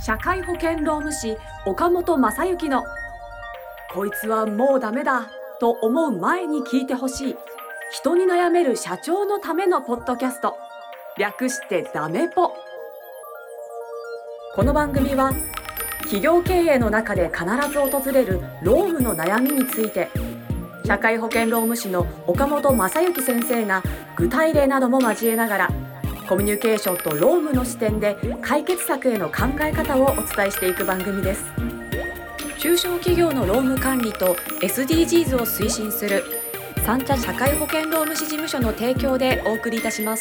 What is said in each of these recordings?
社会保険労務士岡本正幸のこいつはもうダメだと思う前に聞いてほしい人に悩める社長のためのポッドキャスト、略してダメポ。この番組は企業経営の中で必ず訪れる労務の悩みについて、社会保険労務士の岡本正幸先生が具体例なども交えながらコミュニケーションと労務の視点で解決策への考え方をお伝えしていく番組です。中小企業の労務管理と SDGs を推進する三茶社会保険労務士事務所の提供でお送りいたします。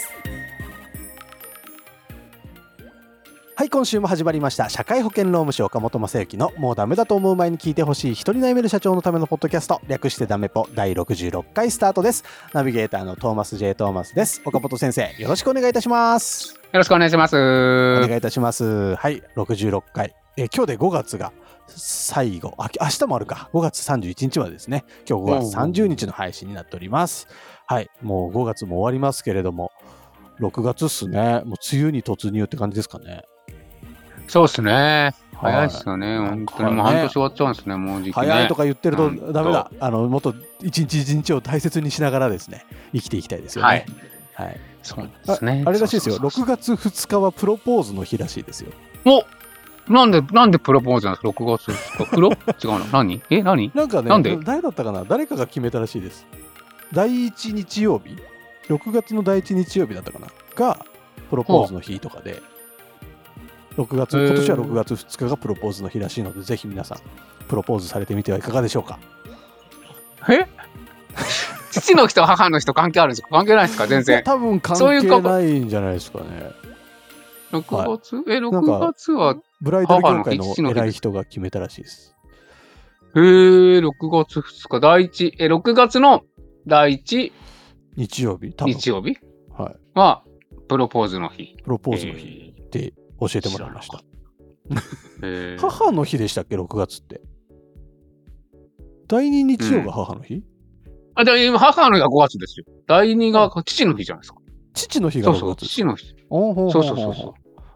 はい、今週も始まりました社会保険労務士岡本正幸のもうダメだと思う前に聞いてほしい人に悩める社長のためのポッドキャスト、略してダメポ第66回スタートです。ナビゲーターのトーマス J トーマスです。岡本先生、よろしくお願いいたします。 よろしくお願いします。 お願いいたします。はい、66回、今日で5月が最後、明日もあるか、5月31日までですね。今日5月30日の配信になっております。はい、もう5月も終わりますけれども、6月っすね。もう梅雨に突入って感じですかね。 そうですね。早いですよね。本当にもう半年終わっちゃうんですね。もう時期ね。 早いとか言ってるとダメだ。もっと一日一日を大切にしながらですね、生きていきたいですよね。はい。はい、 そうですね。 あれらしいですよ。6月2日はプロポーズの日らしいですよ。 お、なんでプロポーズなんですか。6月2日。プロ？違うの？何？何？ なんかね、 なんで？ 誰だったかな。誰かが決めたらしいです。第1日曜日、6月の第1日曜日だったかながプロポーズの日とかで。今年は6月2日がプロポーズの日らしいので、ぜひ皆さんプロポーズされてみてはいかがでしょうか。 父の日と母の日と関係あるんですか？関係ないですか？全然。 多分関係ないんじゃないですかね。 6月、6月はブライダル業界の偉い人が決めたらしいです。 6月2日第1、6月の第1 日曜日、 はい、はプロポーズの日。 プロポーズの日って教えてもらいました。母の日でしたっけ、6月って。第2日曜が母の日？ 母の日が5月ですよ。第2が父の日じゃないですか。 父の日が6月。 そう、父の日。 そう。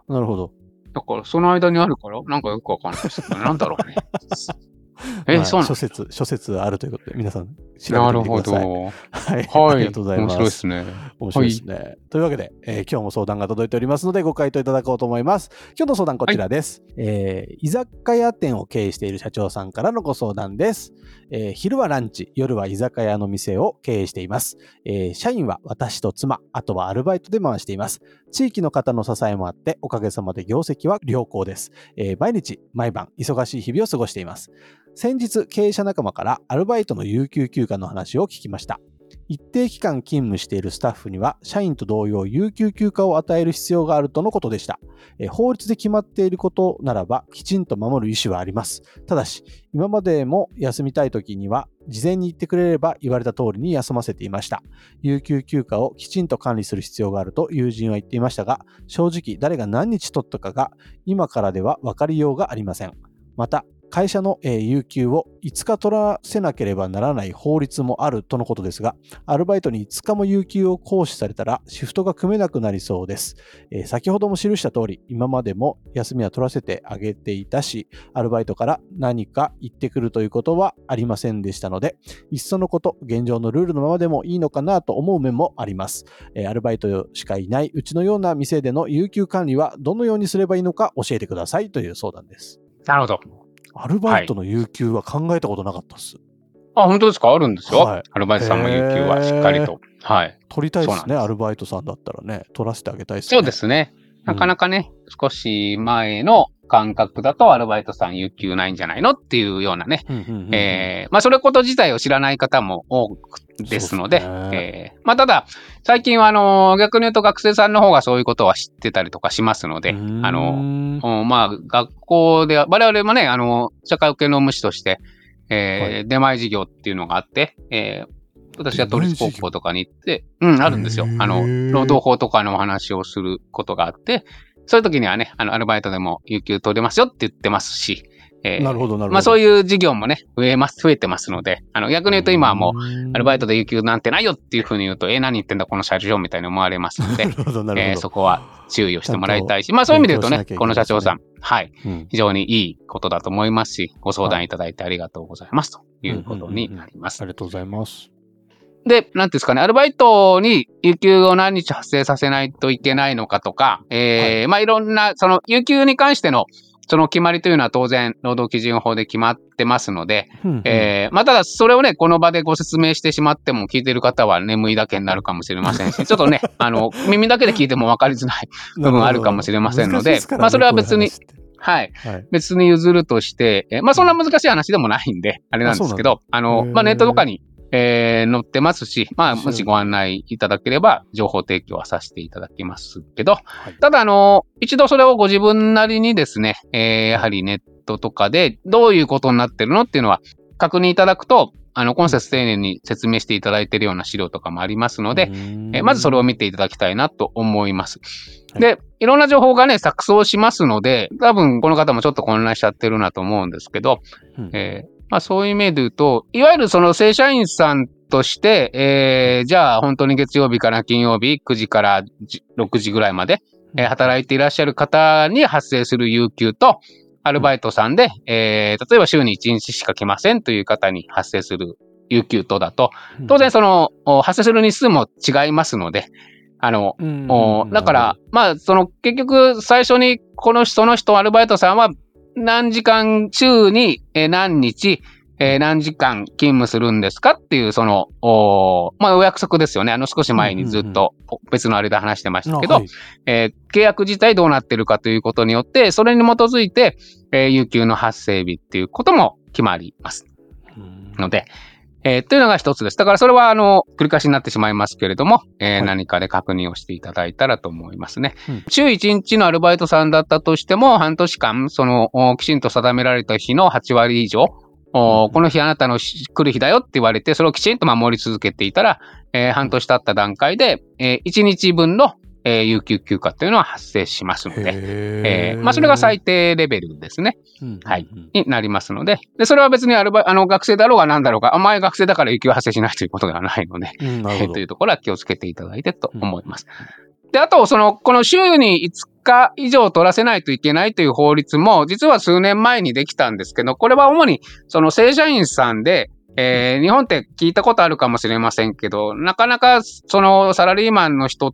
なるほど。 だからその間にあるからなんかよくわかんないですけど、なんだろうね。そうなん諸説あるということで皆さん調べてみてください。 なるほど。 はい、 はい、 ありがとうございます。 面白いですね。 面白いですね。はい、というわけで、今日も相談が届いておりますのでご回答いただこうと思います。今日の相談こちらです。居酒屋店を経営している社長さんからのご相談です。昼はランチ、夜は居酒屋の店を経営しています。社員は私と妻、あとはアルバイトで回しています。地域の方の支えもあっておかげさまで業績は良好です。毎日毎晩忙しい日々を過ごしています。先日経営者仲間からアルバイトの有給休暇の話を聞きました。一定期間勤務しているスタッフには社員と同様有給休暇を与える必要があるとのことでした。法律で決まっていることならばきちんと守る意思はあります。ただし今までも休みたい時には事前に言ってくれれば言われた通りに休ませていました。有給休暇をきちんと管理する必要があると友人は言っていましたが、正直誰が何日取ったかが今からでは分かりようがありません。また会社の有給を5日取らせなければならない法律もあるとのことですが、アルバイトに5日も有給を行使されたらシフトが組めなくなりそうです。先ほども記した通り、今までも休みは取らせてあげていたし、アルバイトから何か言ってくるということはありませんでしたので、いっそのこと現状のルールのままでもいいのかなと思う面もあります。アルバイトしかいないうちのような店での有給管理はどのようにすればいいのか教えてくださいという相談です。 なるほど。 アルバイトの有給は考えたことなかったです。 本当ですか？あるんですよ。はい、アルバイトさんも有給はしっかりと。はい。 取りたいですね。アルバイトさんだったらね、取らせてあげたいですね。 そうですね。なかなかね、少し前の感覚だとアルバイトさん有給ないんじゃないのっていうようなね。それこと自体を知らない方も多くですので、ただ、最近は逆に言うと学生さんの方がそういうことは知ってたりとかしますので、学校では、我々もね、社会保険労務士として、出前授業っていうのがあって、私は都立高校とかに行って、あるんですよ。労働法とかのお話をすることがあって、そういう時にはね、アルバイトでも有給取れますよって言ってますし、 なるほど、なるほど。 まあそういう事業もね、増えてますので、逆に言うと今はもう、アルバイトで有給なんてないよっていうふうに言うと、何言ってんだこの社長みたいに思われますので、 なるほど、なるほど。 そこは注意をしてもらいたいし、まあそういう意味で言うとね、この社長さん、はい、非常にいいことだと思いますし、ご相談いただいてありがとうございますということになります。 ありがとうございます。 で、なんていうんですかね、アルバイトに有給を何日発生させないといけないのかとか、まあいろんな、その有給に関してのその決まりというのは当然、労働基準法で決まってますので、まあ、ただそれをね、この場でご説明してしまっても聞いてる方は眠いだけになるかもしれませんし、ちょっとね、耳だけで聞いても分かりづらい部分あるかもしれませんので、まあ、それは別に、はい。別に譲るとして、まあ、そんな難しい話でもないんで、あれなんですけど、まあ、ネットとかに、載ってますし、まあ、もしご案内いただければ、情報提供はさせていただきますけど、ただ、一度それをご自分なりにですね、やはりネットとかでどういうことになってるのっていうのは確認いただくと、今節丁寧に説明していただいているような資料とかもありますので、まずそれを見ていただきたいなと思います。で、いろんな情報がね、錯綜しますので、多分この方もちょっと混乱しちゃってるなと思うんですけど、まあそういう意味で言うと、いわゆるその正社員さんとして、じゃあ本当に月曜日から金曜日9時から6時ぐらいまで、働いていらっしゃる方に発生する有給と、アルバイトさんで、例えば週に1日しか来ませんという方に発生する有給とだと、当然その発生する日数も違いますので、だから、まあその結局最初にその人アルバイトさんは何時間週に何日、何時間勤務するんですかっていう、まあ、お約束ですよね。少し前にずっと別のあれで話してましたけど、契約自体どうなってるかということによって、それに基づいて、有給の発生日っていうことも決まります。ので、というのが一つです。だからそれは繰り返しになってしまいますけれども、何かで確認をしていただいたらと思いますね。週1日のアルバイトさんだったとしても、半年間、きちんと定められた日の8割以上、この日あなたの来る日だよって言われて、それをきちんと守り続けていたら、半年経った段階で、1日分の有給休暇というのは発生しますので、まあそれが最低レベルですね。はい。になりますので、それは別に学生だろうが何だろうが、前学生だから有給は発生しないということではないので、というところは気をつけていただいてと思います。で、あと、この週に5日以上取らせないといけないという法律も、実は数年前にできたんですけど、これは主に、正社員さんで、日本って聞いたことあるかもしれませんけど、なかなか、サラリーマンの人って、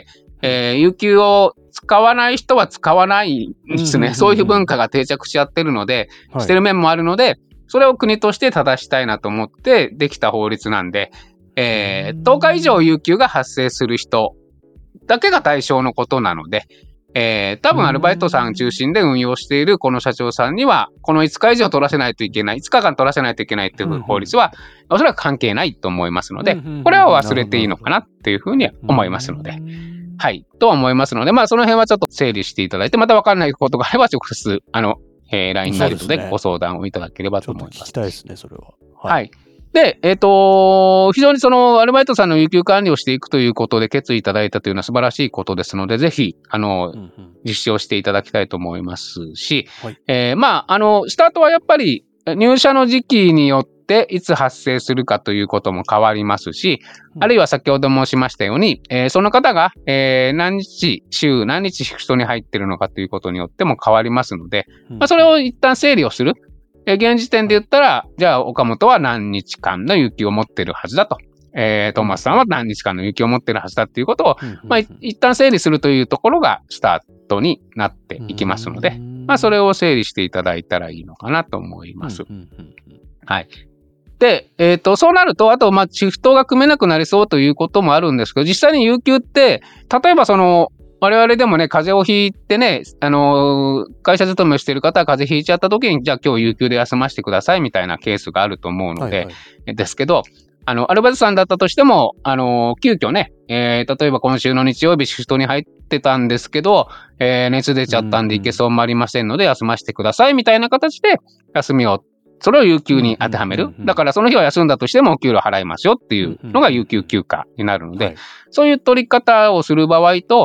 有給を使わない人は使わないんですね。そういう文化が定着しちゃってるので、してる面もあるので、それを国として正したいなと思ってできた法律なんで、10日以上有給が発生する人だけが対象のことなので、多分アルバイトさん中心で運用しているこの社長さんには、この5日以上取らせないといけない、5日間取らせないといけないっていう法律は、おそらく関係ないと思いますので、これは忘れていいのかなっていうふうに思いますので、はい、と思いますので、まあその辺はちょっと整理していただいて、また分からないことがあれば直接、LINE などでご相談をいただければと思います。 ちょっと聞きたいですね、それは。 はい。で、非常にアルバイトさんの有給管理をしていくということで決意いただいたというのは素晴らしいことですので、ぜひ、実施をしていただきたいと思いますし、まあ、スタートはやっぱり入社の時期によっていつ発生するかということも変わりますし、あるいは先ほど申しましたように、その方が、週何日シフトに入っているのかということによっても変わりますので、まあ、それを一旦整理をする。現時点で言ったら、じゃあ岡本は何日間の有給を持っているはずだと。トーマスさんは何日間の有給を持っているはずだということを、まあ、一旦整理するというところがスタートになっていきますので、まあ、それを整理していただいたらいいのかなと思います。はい。で、そうなると、あと、まあ、シフトが組めなくなりそうということもあるんですけど、実際に有給って、例えば我々でもね、風邪をひいてね、会社勤めをしている方は風邪ひいちゃった時に、じゃあ今日有給で休ませてくださいみたいなケースがあると思うので、ですけど、アルバイトさんだったとしても、急遽ね、例えば今週の日曜日シフトに入ってたんですけど、熱出ちゃったんで行けそうもありませんので休ませてくださいみたいな形で休みを、それを有給に当てはめる。だからその日は休んだとしてもお給料払いますよっていうのが有給休暇になるので、そういう取り方をする場合と、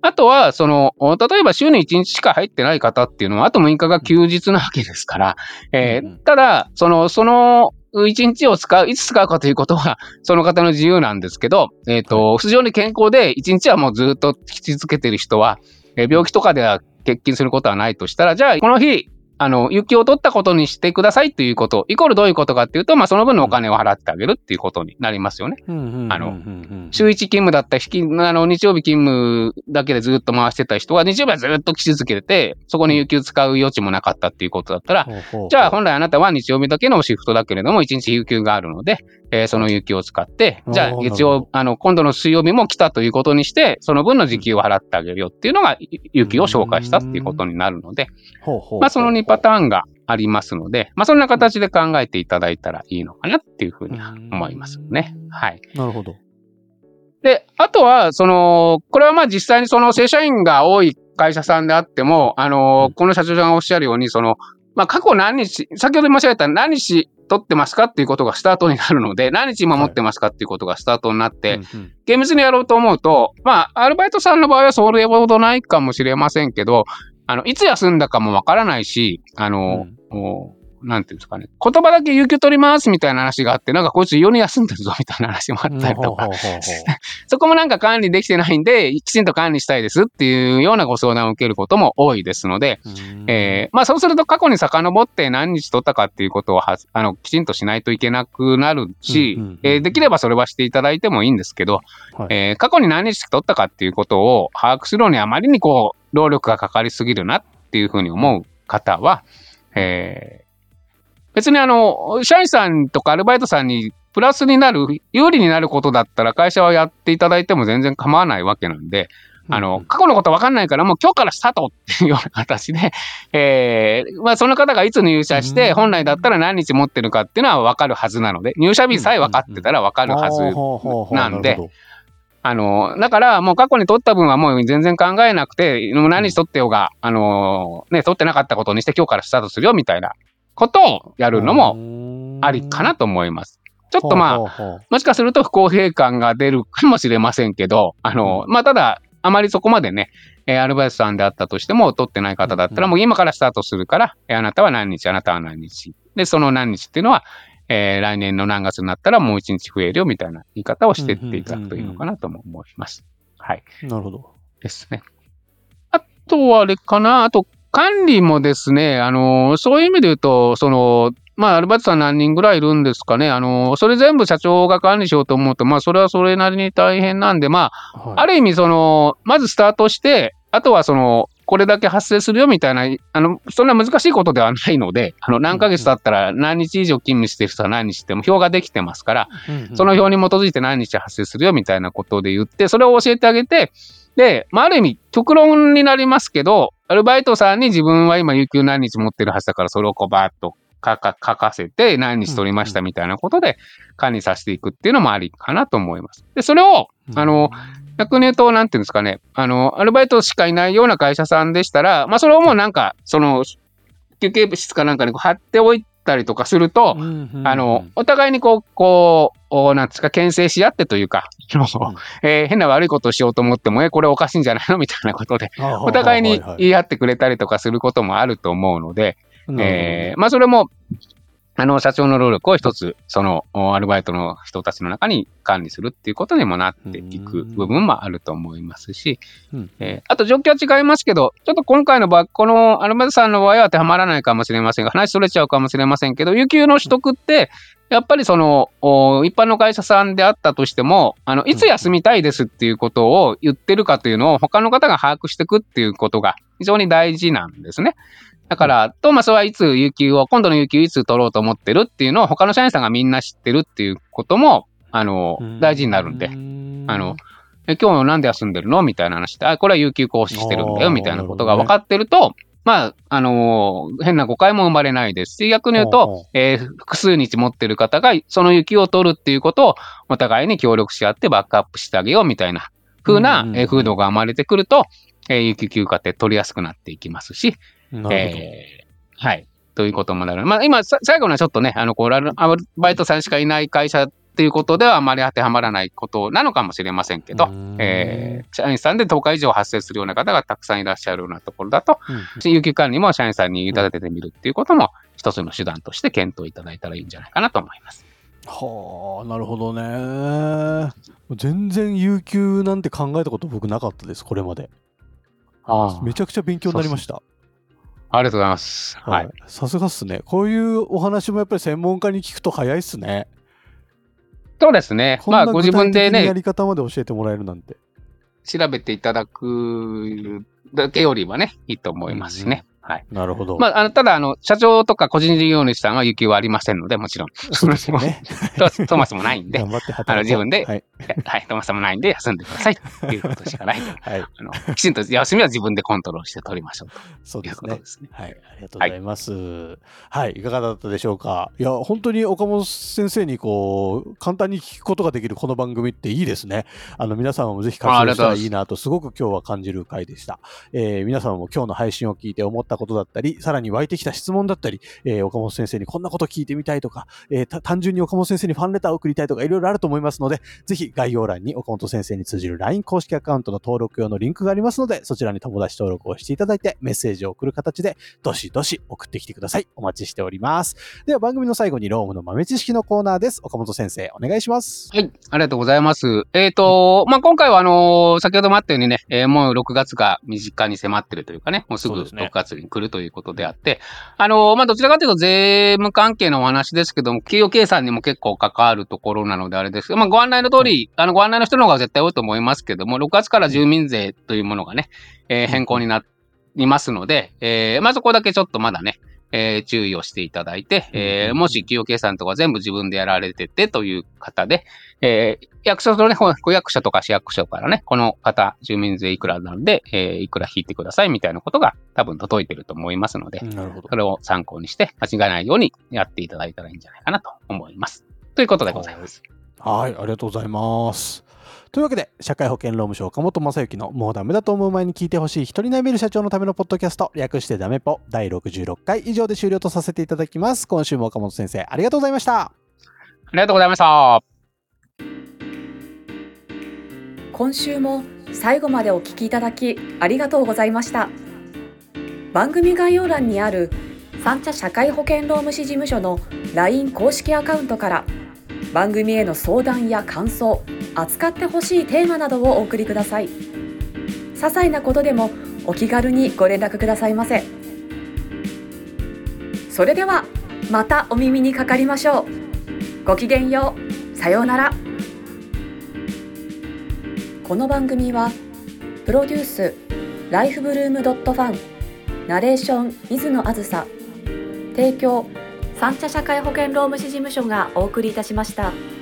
あとは、例えば週に1日しか入ってない方っていうのは、あと6日が休日なわけですから、ただ、その1日をいつ使うかということは、その方の自由なんですけど、非常に健康で1日はもうずっと聞き続けている人は、病気とかでは欠勤することはないとしたら、じゃあ、この日、有給を取ったことにしてくださいということ、イコールどういうことかっていうと、その分のお金を払ってあげるっていうことになりますよね。週1勤務だった日曜日勤務だけでずっと回してた人は、日曜日はずっと来続けてて、そこに有給使う余地もなかったっていうことだったら、じゃあ本来あなたは日曜日だけのシフトだけれども、1日有給があるので、その有給を使って、じゃあ月曜、今度の水曜日も来たということにして、その分の時給を払ってあげるよっていうのが、有給を紹介したっていうことになるので、その2パターンがありますので、そんな形で考えていただいたらいいのかなっていうふうに思いますね。はい。なるほど。で、あとは、これは実際に正社員が多い会社さんであっても、この社長さんがおっしゃるように、過去何日、先ほど申し上げた何日取ってますかっていうことがスタートになるので、何日守ってますかっていうことがスタートになって、厳密にやろうと思うと、アルバイトさんの場合はそれほどないかもしれませんけど、いつ休んだかもわからないし、なんていうんですかね、言葉だけ有給取りますみたいな話があって、こいつ4に休んでるぞみたいな話もあったりとか、そこも管理できてないんで、きちんと管理したいですっていうようなご相談を受けることも多いですので、そうすると過去に遡って何日取ったかっていうことをきちんとしないといけなくなるし、できればそれはしていただいてもいいんですけど、過去に何日取ったかっていうことを把握するのにあまりに労力がかかりすぎるなっていうふうに思う方は、別に社員さんとかアルバイトさんにプラスになる、有利になることだったら会社はやっていただいても全然構わないわけなんで、過去のこと分かんないからもう今日からスタートっていうような形で、その方がいつ入社して、本来だったら何日持ってるかっていうのは分かるはずなので、入社日さえ分かってたら分かるはずなんで、だからもう過去に取った分はもう全然考えなくて、何日取ってようが、取ってなかったことにして今日からスタートするよみたいなことをやるのもありかなと思います。ちょっともしかすると不公平感が出るかもしれませんけど、ただ、あまりそこまでね、アルバイトさんであったとしても、取ってない方だったら、もう今からスタートするから、あなたは何日、あなたは何日。で、その何日っていうのは、来年の何月になったらもう1日増えるよみたいな言い方をしていっていただくといいのかなとも思います。はい。なるほど。ですね。あとはあれかな、あと、管理もですね、そういう意味で言うと、アルバイトさん何人ぐらいいるんですかね。それ全部社長が管理しようと思うと、それはそれなりに大変なんで、ある意味、まずスタートして、あとはこれだけ発生するよみたいな、そんな難しいことではないので、何ヶ月経ったら何日以上勤務してる人は何日っても表ができてますから、その表に基づいて何日発生するよみたいなことで言って、それを教えてあげて、で、ある意味、極論になりますけど、アルバイトさんに自分は今有給何日持ってるはずだから、それをバーッと書かせて何日取りましたみたいなことで管理させていくっていうのもありかなと思います。で、それを、逆に言うと、なんていうんですかね、アルバイトしかいないような会社さんでしたら、それをもう休憩室かなんかに貼っておいたりとかすると、お互いになんですか、牽制し合ってというか、変な悪いことをしようと思っても、これおかしいんじゃないのみたいなことで、お互いに言い合ってくれたりとかすることもあると思うので、それも、社長の労力を一つ、アルバイトの人たちの中に管理するっていうことにもなっていく部分もあると思いますし、あと状況は違いますけど、ちょっと今回の場合、このアルバイトさんの場合は当てはまらないかもしれませんが、話それちゃうかもしれませんけど、有給の取得って、やっぱり一般の会社さんであったとしても、いつ休みたいですっていうことを言ってるかというのを他の方が把握していくっていうことが非常に大事なんですね。だから、トーマスはいつ今度の有給いつ取ろうと思ってるっていうのを他の社員さんがみんな知ってるっていうことも、大事になるんで、今日なんで休んでるのみたいな話で、これは有給行使してるんだよみたいなことが分かってると、変な誤解も生まれないですし、逆に言うと、複数日持ってる方がその有給を取るっていうことをお互いに協力し合ってバックアップしてあげようみたいな風な風土が生まれてくると、有給休暇って取りやすくなっていきますし、はい。ということもなる。今、最後のはちょっとね、アルバイトさんしかいない会社っていうことではあまり当てはまらないことなのかもしれませんけど、社員さんで10日以上発生するような方がたくさんいらっしゃるようなところだと、有給管理も社員さんに委ねてみるっていうことも一つの手段として検討いただいたらいいんじゃないかなと思います。 はあ、なるほどね。全然有給なんて考えたこと僕なかったです、これまで。めちゃくちゃ勉強になりました。 ありがとうございます。はい。 さすがっすね。こういうお話もやっぱり専門家に聞くと早いっすね。 そうですね。 まあご自分でね、やり方まで教えてもらえるなんて。 調べていただくだけよりはね、いいと思いますしね。はい。 なるほど。 まあ、ただ、社長とか個人事業主さんは有給はありませんので、もちろん。 そうですよね。 トーマスもないんで、 頑張って働自分で、はい、トーマスもないんで休んでくださいということしかないと。はい。きちんと休みは自分でコントロールして取りましょうということですね。 はい。ありがとうございます。はい。いかがだったでしょうか。いや、本当に岡本先生に簡単に聞くことができるこの番組っていいですね。皆様もぜひ活用したらいいなと、すごく今日は感じる回でした。皆様も今日の配信を聞いて思ったことだったり、さらに湧いてきた質問だったり、岡本先生にこんなこと聞いてみたいとか、単純に岡本先生にファンレターを送りたいとか、いろいろあると思いますので、ぜひ概要欄に岡本先生に通じる LINE 公式アカウントの登録用のリンクがありますので、そちらに友達登録をしていただいて、メッセージを送る形で、どしどし送ってきてください。お待ちしております。では番組の最後にロームの豆知識のコーナーです。岡本先生、お願いします。 はい、ありがとうございます。まあ、今回は先ほどもあったようにね、もう6月が身近に迫ってるというかね、もうすぐ6月に来るということであって、まあ、どちらかというと税務関係のお話ですけども、企業計算にも結構関わるところなのであれですけど、まあ、ご案内の通り、ご案内の人の方が絶対多いと思いますけども、6月から住民税というものがね、変更になりますので、まあ、そこだけちょっとまだね、注意をしていただいて、もし企業計算とか全部自分でやられててという方で、役所のね、区役所とか市役所からね、この方、住民税いくらなんで、いくら引いてくださいみたいなことが多分届いてると思いますので、それを参考にして間違えないようにやっていただいたらいいんじゃないかなと思います。ということでございます。 はい、ありがとうございます。というわけで、社会保険労務省岡本正幸のもうダメだと思う前に聞いてほしい一人悩める社長のためのポッドキャスト、略してダメポ第66回以上で終了とさせていただきます。今週も岡本先生、ありがとうございました。 ありがとうございました。 今週も最後までお聞きいただきありがとうございました。番組概要欄にある三茶社会保険労務士事務所の LINE 公式アカウントから番組への相談や感想、扱ってほしいテーマなどをお送りください。些細なことでもお気軽にご連絡くださいませ。それではまたお耳にかかりましょう。ごきげんよう。さようなら。この番組はプロデュースライフブルームドットファン、ナレーション水野あずさ、提供三茶社会保険労務士事務所がお送りいたしました。